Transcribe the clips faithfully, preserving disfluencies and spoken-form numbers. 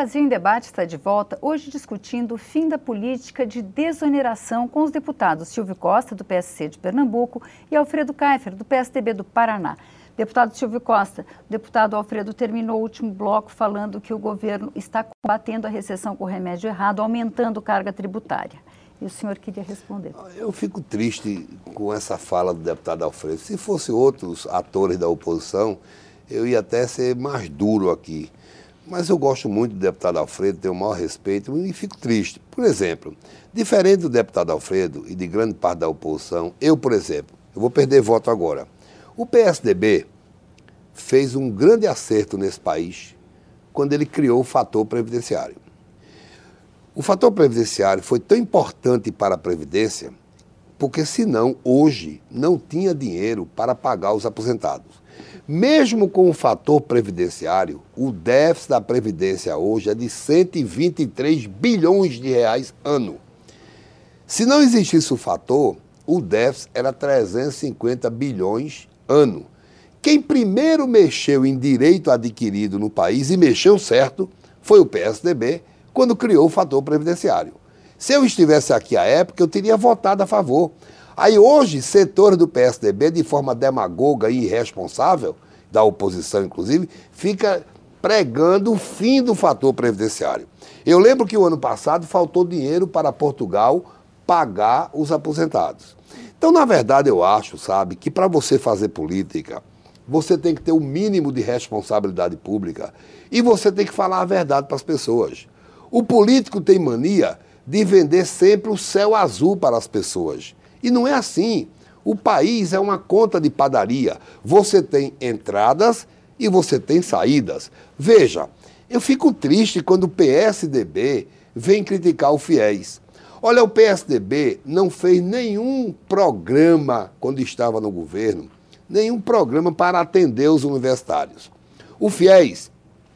Brasil em Debate está de volta, hoje discutindo o fim da política de desoneração com os deputados Silvio Costa, do P S C de Pernambuco, e Alfredo Kaifer, do P S D B do Paraná. Deputado Silvio Costa, o deputado Alfredo terminou o último bloco falando que o governo está combatendo a recessão com o remédio errado, aumentando carga tributária. E o senhor queria responder. Eu fico triste com essa fala do deputado Alfredo. Se fosse outros atores da oposição, eu ia até ser mais duro aqui. Mas eu gosto muito do deputado Alfredo, tenho o maior respeito e fico triste. Por exemplo, diferente do deputado Alfredo e de grande parte da oposição, eu, por exemplo, eu vou perder voto agora. O P S D B fez um grande acerto nesse país quando ele criou o fator previdenciário. O fator previdenciário foi tão importante para a Previdência, porque senão, hoje, não tinha dinheiro para pagar os aposentados. Mesmo com o fator previdenciário, o déficit da Previdência hoje é de cento e vinte e três bilhões de reais ano. Se não existisse o fator, o déficit era trezentos e cinquenta bilhões ano. Quem primeiro mexeu em direito adquirido no país, e mexeu certo, foi o P S D B, quando criou o fator previdenciário. Se eu estivesse aqui à época, eu teria votado a favor. Aí hoje, setores do P S D B, de forma demagoga e irresponsável, da oposição inclusive, fica pregando o fim do fator previdenciário. Eu lembro que o ano passado faltou dinheiro para Portugal pagar os aposentados. Então, na verdade, eu acho, sabe, que para você fazer política, você tem que ter o mínimo de responsabilidade pública e você tem que falar a verdade para as pessoas. O político tem mania de vender sempre o céu azul para as pessoas. E não é assim. O país é uma conta de padaria. Você tem entradas e você tem saídas. Veja, eu fico triste quando o P S D B vem criticar o FIES. Olha, o P S D B não fez nenhum programa, quando estava no governo, nenhum programa para atender os universitários. O FIES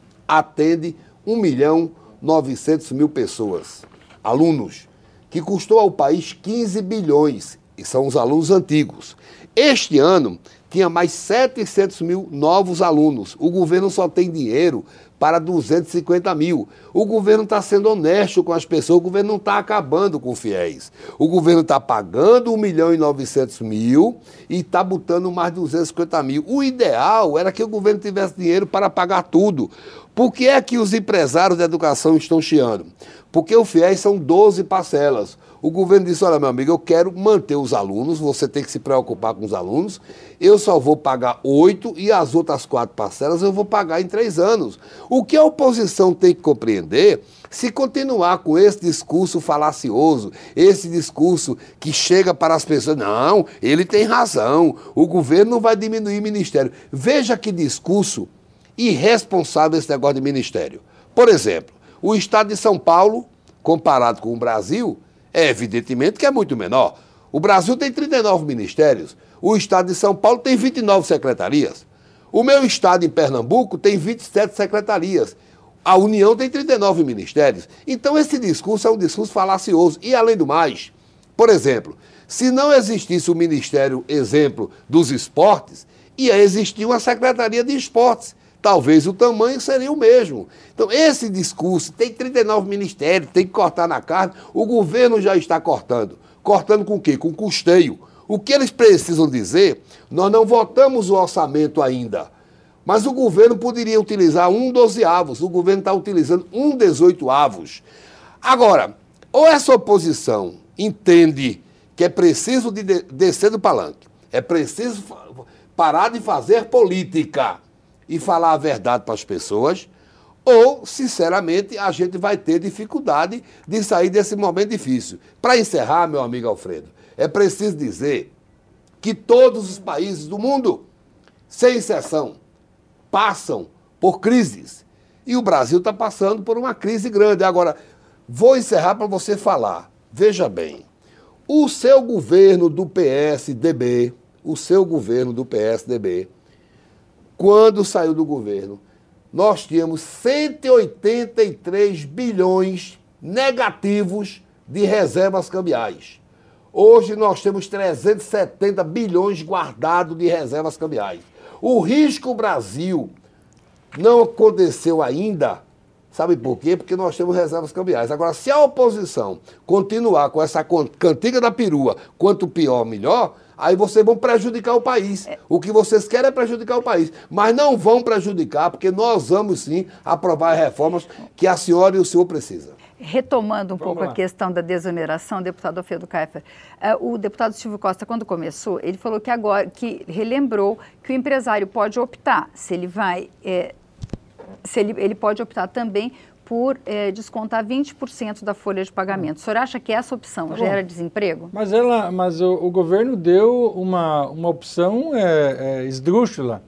atende um milhão e novecentos mil pessoas, alunos, que custou ao país quinze bilhões, e são os alunos antigos. Este ano, tinha mais setecentos mil novos alunos. O governo só tem dinheiro para duzentos e cinquenta mil. O governo está sendo honesto com as pessoas, o governo não está acabando com o FIES. O governo está pagando um milhão e novecentos mil e está botando mais duzentos e cinquenta mil. O ideal era que o governo tivesse dinheiro para pagar tudo. Por que é que os empresários da educação estão chiando? Porque o FIES são doze parcelas. O governo disse, olha, meu amigo, eu quero manter os alunos, você tem que se preocupar com os alunos, eu só vou pagar oito e as outras quatro parcelas eu vou pagar em três anos. O que a oposição tem que compreender, se continuar com esse discurso falacioso, esse discurso que chega para as pessoas, não, ele tem razão, o governo não vai diminuir o ministério. Veja que discurso irresponsável esse negócio de ministério. Por exemplo, o estado de São Paulo, comparado com o Brasil, é evidentemente que é muito menor. O Brasil tem trinta e nove ministérios, o estado de São Paulo tem vinte e nove secretarias. O meu estado em Pernambuco tem vinte e sete secretarias. A União tem trinta e nove ministérios. Então esse discurso é um discurso falacioso. E além do mais, por exemplo, se não existisse o Ministério, exemplo, dos esportes, ia existir uma Secretaria de Esportes. Talvez o tamanho seria o mesmo. Então, esse discurso, tem trinta e nove ministérios, tem que cortar na carne, o governo já está cortando. Cortando com o quê? Com custeio. O que eles precisam dizer, nós não votamos o orçamento ainda, mas o governo poderia utilizar um dozeavos, o governo está utilizando um dezoitoavos. Agora, ou essa oposição entende que é preciso de descer do palanque, é preciso parar de fazer política e falar a verdade para as pessoas, ou, sinceramente, a gente vai ter dificuldade de sair desse momento difícil. Para encerrar, meu amigo Alfredo, é preciso dizer que todos os países do mundo, sem exceção, passam por crises. E o Brasil está passando por uma crise grande. Agora, vou encerrar para você falar. Veja bem, o seu governo do P S D B, o seu governo do P S D B, quando saiu do governo, nós tínhamos cento e oitenta e três bilhões negativos de reservas cambiais. Hoje nós temos trezentos e setenta bilhões guardados de reservas cambiais. O risco Brasil não aconteceu ainda Sabe por quê? Porque nós temos reservas cambiais. Agora, se a oposição continuar com essa cantiga da perua, quanto pior, melhor, aí vocês vão prejudicar o país. O que vocês querem é prejudicar o país. Mas não vão prejudicar, porque nós vamos sim aprovar as reformas que a senhora e o senhor precisam. Retomando um Vamos pouco lá. a questão da desoneração, deputado Alfredo Kaifer, uh, o deputado Silvio Costa, quando começou, ele falou que agora, que relembrou que o empresário pode optar, se ele vai, é, se ele, ele pode optar também por é, descontar vinte por cento da folha de pagamento. O senhor acha que essa opção Tá gera bom. desemprego? Mas, ela, mas o, o governo deu uma, uma opção é, é, esdrúxula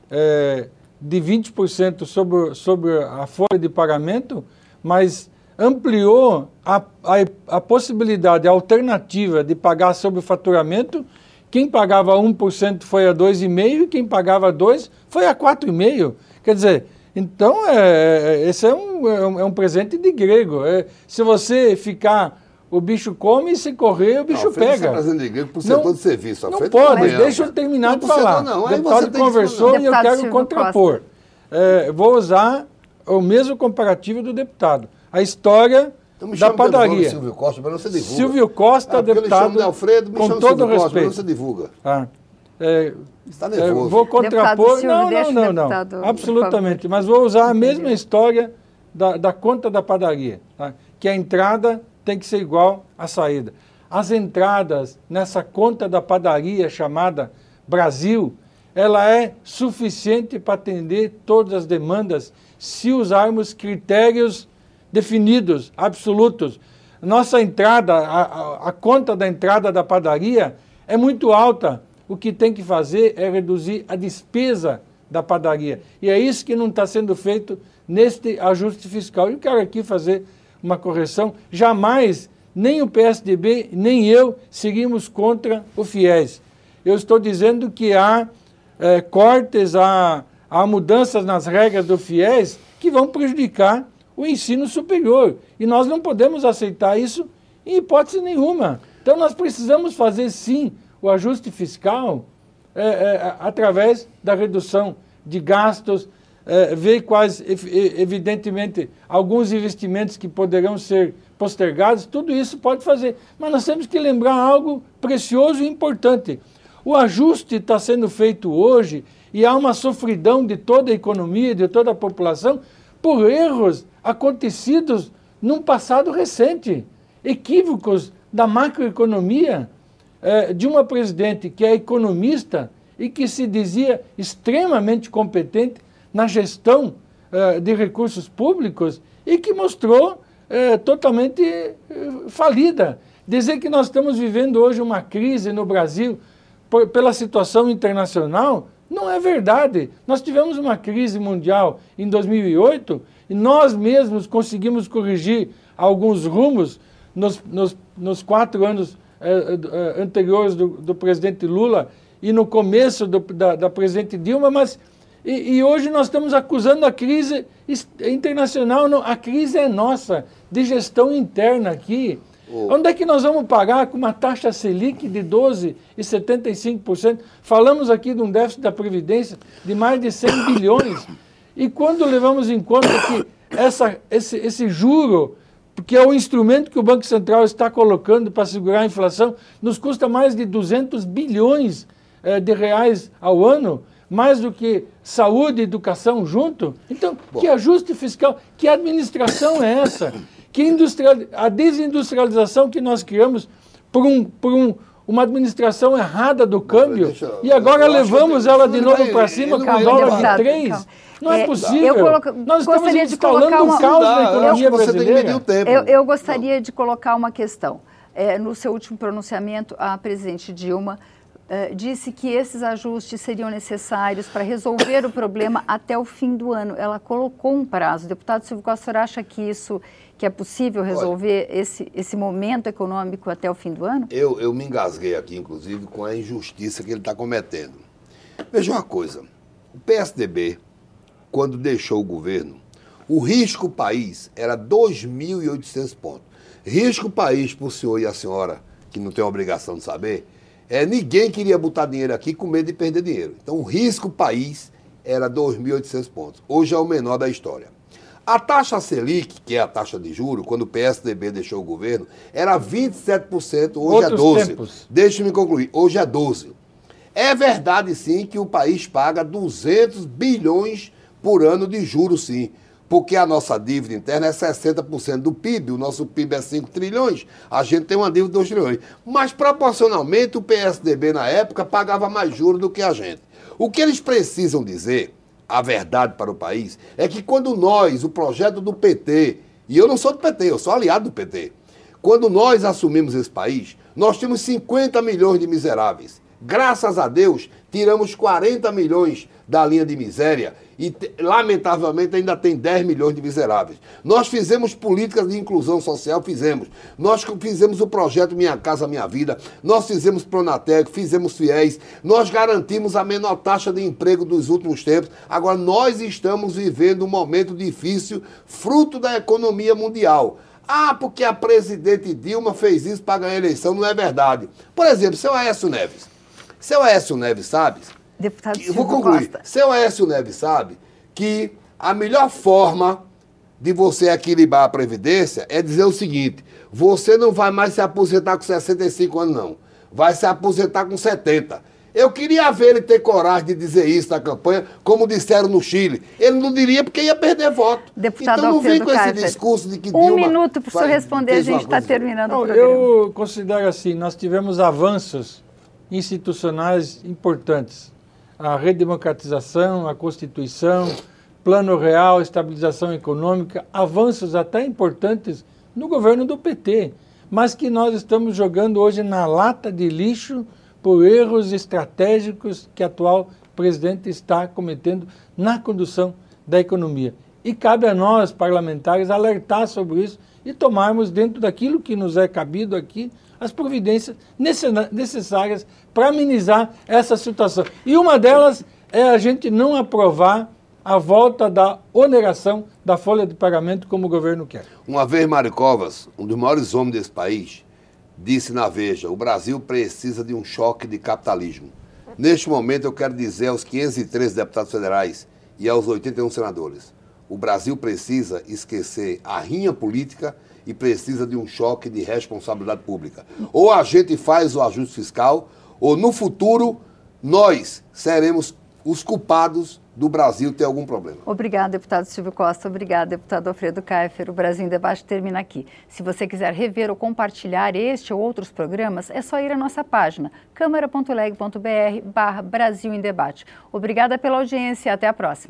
é, de vinte por cento sobre, sobre a folha de pagamento, mas ampliou a, a, a possibilidade, a alternativa de pagar sobre o faturamento. Quem pagava um por cento foi a dois vírgula cinco por cento e quem pagava dois por cento foi a quatro vírgula cinco por cento. Quer dizer, então, é, esse é um, é, um, é um presente de grego. É, se você ficar, o bicho come e se correr, o bicho não, pega. É presente de grego para o Não, setor de serviço. não Alfredo, pode, convenha, deixa eu cara. terminar Não, de pro setor falar. não, O aí deputado você tem que conversou explicar. e eu Deputado quero Silvio contrapor. É, vou usar o mesmo comparativo do deputado. A história Então me da chama pelo nome padaria. Silvio Costa, mas não se divulga. Silvio Costa, Ah, porque eu lhe deputado, chamo de Alfredo, me com chama todo Silvio Costa, respeito. mas não se divulga. Ah, é, Está é, nervoso. vou contrapor. Silvio, Não, deixa não, o não, não. deputado, por Absolutamente. Mas vou usar a mesma história da, da conta da padaria. Tá? Que a entrada tem que ser igual à saída. As entradas nessa conta da padaria chamada Brasil, ela é suficiente para atender todas as demandas se usarmos critérios definidos, absolutos. Nossa entrada, a, a, a conta da entrada da padaria é muito alta. O que tem que fazer é reduzir a despesa da padaria. E é isso que não está sendo feito neste ajuste fiscal. Eu quero aqui fazer uma correção. Jamais, nem o P S D B, nem eu, seguimos contra o FIES. Eu estou dizendo que há é, cortes, há, há mudanças nas regras do FIES que vão prejudicar o ensino superior. E nós não podemos aceitar isso em hipótese nenhuma. Então nós precisamos fazer, sim, o ajuste fiscal é, é, através da redução de gastos, é, ver quais, evidentemente, alguns investimentos que poderão ser postergados, tudo isso pode fazer. Mas nós temos que lembrar algo precioso e importante. O ajuste está sendo feito hoje e há uma sofridão de toda a economia, de toda a população, por erros acontecidos num passado recente, equívocos da macroeconomia, eh, de uma presidente que é economista e que se dizia extremamente competente na gestão eh, de recursos públicos e que mostrou eh, totalmente eh, falida. Dizer que nós estamos vivendo hoje uma crise no Brasil por, pela situação internacional não é verdade. Nós tivemos uma crise mundial em dois mil e oito e nós mesmos conseguimos corrigir alguns rumos nos, nos, nos quatro anos eh, eh, anteriores do, do presidente Lula e no começo do, da, da presidente Dilma, mas e, e hoje nós estamos acusando a crise internacional. Não, a crise é nossa, de gestão interna aqui. Oh. Onde é que nós vamos pagar com uma taxa Selic de doze vírgula setenta e cinco por cento? Falamos aqui de um déficit da Previdência de mais de cem bilhões. E quando levamos em conta que essa, esse, esse juro, que é o instrumento que o Banco Central está colocando para segurar a inflação, nos custa mais de duzentos bilhões eh, de reais ao ano, mais do que saúde e educação junto. Então, Bom. que ajuste fiscal, que administração é essa? Que industrial, a desindustrialização que nós criamos por, um, por um, uma administração errada do câmbio, deixa, e agora levamos ela de novo para cima com o dólar de três. Não é, é possível. Eu coloco, nós estamos instalando um caos na economia brasileira. Eu, eu gostaria Não. de colocar uma questão. É, no seu último pronunciamento, a presidente Dilma Uh, disse que esses ajustes seriam necessários para resolver o problema até o fim do ano. Ela colocou um prazo. O deputado Silvio Costa acha que isso, que é possível resolver Olha, esse, esse momento econômico até o fim do ano? Eu, eu me engasguei aqui, inclusive, com a injustiça que ele está cometendo. Veja uma coisa, o P S D B, quando deixou o governo, o risco país era dois mil e oitocentos pontos. Risco país para o senhor e a senhora, que não tem obrigação de saber, É, ninguém queria botar dinheiro aqui com medo de perder dinheiro. Então, o risco país era dois mil e oitocentos pontos. Hoje é o menor da história. A taxa Selic, que é a taxa de juros, quando o P S D B deixou o governo, era vinte e sete por cento, hoje Outros é doze por cento. tempos. Deixa-me concluir, hoje é doze por cento. É verdade, sim, que o país paga duzentos bilhões por ano de juros, sim. Porque a nossa dívida interna é sessenta por cento do P I B, o nosso P I B é cinco trilhões, a gente tem uma dívida de dois trilhões. Mas, proporcionalmente, o P S D B, na época, pagava mais juros do que a gente. O que eles precisam dizer, a verdade para o país, é que quando nós, o projeto do P T, e eu não sou do P T, eu sou aliado do P T, quando nós assumimos esse país, nós tínhamos cinquenta milhões de miseráveis. Graças a Deus, tiramos quarenta milhões da linha de miséria e, lamentavelmente, ainda tem dez milhões de miseráveis. Nós fizemos políticas de inclusão social, fizemos. Nós fizemos o projeto Minha Casa Minha Vida, nós fizemos Pronatec, fizemos Fiéis, nós garantimos a menor taxa de emprego dos últimos tempos. Agora, nós estamos vivendo um momento difícil, fruto da economia mundial. Ah, porque a presidente Dilma fez isso para ganhar a eleição, não é verdade. Por exemplo, seu Aécio Neves. Seu Aécio Neves sabe, Deputado eu vou Silvio concluir, Costa. seu Aécio Neves sabe que a melhor forma de você equilibrar a Previdência é dizer o seguinte, você não vai mais se aposentar com sessenta e cinco anos, não. Vai se aposentar com setenta. Eu queria ver ele ter coragem de dizer isso na campanha, como disseram no Chile. Ele não diria porque ia perder voto. Deputado então não vem Alfredo com esse Kaiser, discurso de que Um Dilma minuto para o senhor faz- responder, a fez uma gente está coisa. terminando Não, o programa. eu considero assim, nós tivemos avanços institucionais importantes. A redemocratização, a Constituição, Plano Real, estabilização econômica, avanços até importantes no governo do P T, mas que nós estamos jogando hoje na lata de lixo por erros estratégicos que o atual presidente está cometendo na condução da economia. E cabe a nós, parlamentares, alertar sobre isso e tomarmos, dentro daquilo que nos é cabido aqui, as providências necessárias para amenizar essa situação. E uma delas é a gente não aprovar a volta da oneração da folha de pagamento como o governo quer. Uma vez, Mário Covas, um dos maiores homens desse país, disse na Veja, o Brasil precisa de um choque de capitalismo. Neste momento, eu quero dizer aos quinhentos e treze deputados federais e aos oitenta e um senadores, o Brasil precisa esquecer a rinha política e precisa de um choque de responsabilidade pública. Ou a gente faz o ajuste fiscal, ou no futuro nós seremos os culpados do Brasil ter algum problema. Obrigada, deputado Silvio Costa. Obrigada, deputado Alfredo Kaifer. O Brasil em Debate termina aqui. Se você quiser rever ou compartilhar este ou outros programas, é só ir à nossa página câmara ponto leg ponto br barra Brasil em Debate. Obrigada pela audiência e até a próxima.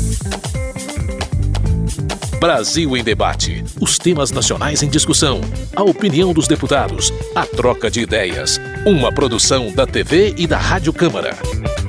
Brasil em Debate. Os temas nacionais em discussão. A opinião dos deputados. A troca de ideias. Uma produção da T V e da Rádio Câmara.